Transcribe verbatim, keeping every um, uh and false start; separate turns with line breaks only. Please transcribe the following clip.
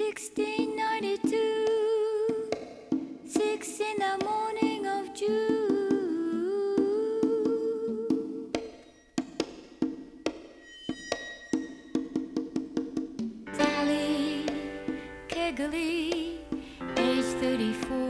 sixteen ninety-two, six in the morning of June. Sally Kegley, age thirty-four.